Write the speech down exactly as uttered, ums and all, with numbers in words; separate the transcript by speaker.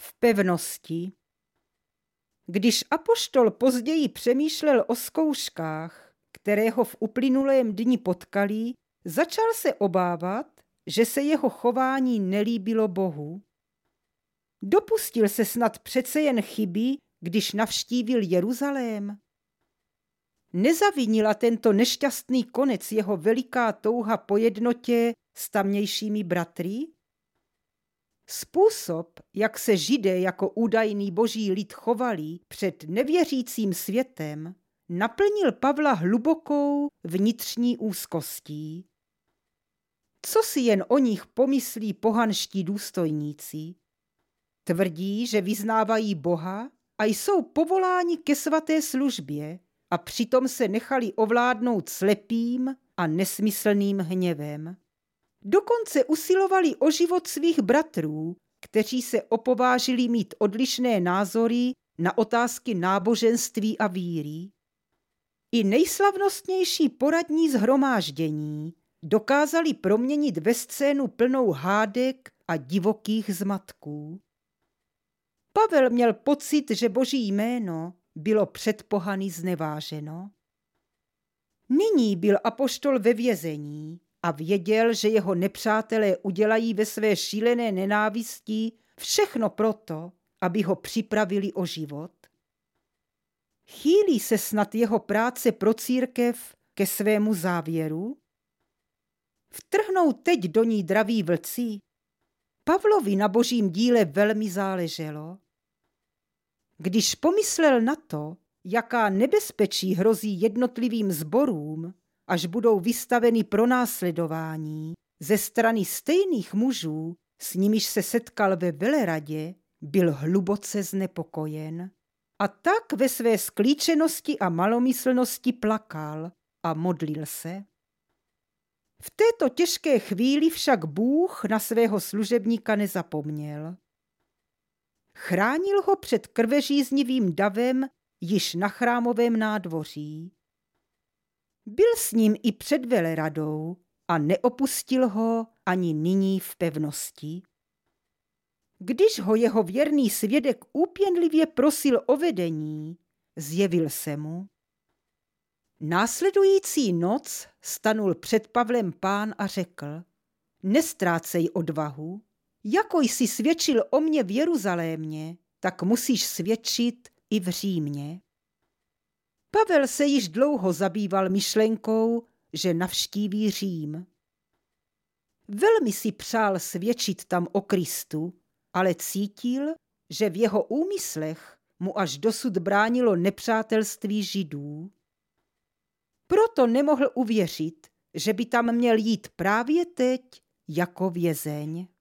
Speaker 1: v pevnosti. Když apoštol později přemýšlel o zkouškách, které ho v uplynulém dni potkali, začal se obávat, že se jeho chování nelíbilo Bohu. Dopustil se snad přece jen chyby, když navštívil Jeruzalém? Nezavinila tento nešťastný konec jeho veliká touha po jednotě s tamnějšími bratry? Způsob, jak se Židé jako údajný boží lid chovali před nevěřícím světem, naplnil Pavla hlubokou vnitřní úzkostí. Co si jen o nich pomyslí pohanští důstojníci? Tvrdí, že vyznávají Boha a jsou povoláni ke svaté službě a přitom se nechali ovládnout slepým a nesmyslným hněvem. Dokonce usilovali o život svých bratrů, kteří se opovážili mít odlišné názory na otázky náboženství a víry. I nejslavnostnější poradní shromáždění dokázali proměnit ve scénu plnou hádek a divokých zmatků. Pavel měl pocit, že boží jméno bylo před pohany zneváženo. Nyní byl apoštol ve vězení a věděl, že jeho nepřátelé udělají ve své šílené nenávisti všechno proto, aby ho připravili o život. Chýlí se snad jeho práce pro církev ke svému závěru? Vtrhnou teď do ní draví vlci? Pavlovi na božím díle velmi záleželo. Když pomyslel na to, jaká nebezpečí hrozí jednotlivým sborům, až budou vystaveny pronásledování ze strany stejných mužů, s nimiž se setkal ve veleradě, byl hluboce znepokojen. A tak ve své sklíčenosti a malomyslnosti plakal a modlil se. V této těžké chvíli však Bůh na svého služebníka nezapomněl. Chránil ho před krvežíznivým davem již na chrámovém nádvoří. Byl s ním i před veleradou a neopustil ho ani nyní v pevnosti. Když ho jeho věrný svědek úpěnlivě prosil o vedení, zjevil se mu. Následující noc stanul před Pavlem Pán a řekl: Nestrácej odvahu, jako jsi svědčil o mně v Jeruzalémě, tak musíš svědčit i v Římě. Pavel se již dlouho zabýval myšlenkou, že navštíví Řím. Velmi si přál svědčit tam o Kristu, ale cítil, že v jeho úmyslech mu až dosud bránilo nepřátelství Židů. Proto nemohl uvěřit, že by tam měl jít právě teď jako vězeň.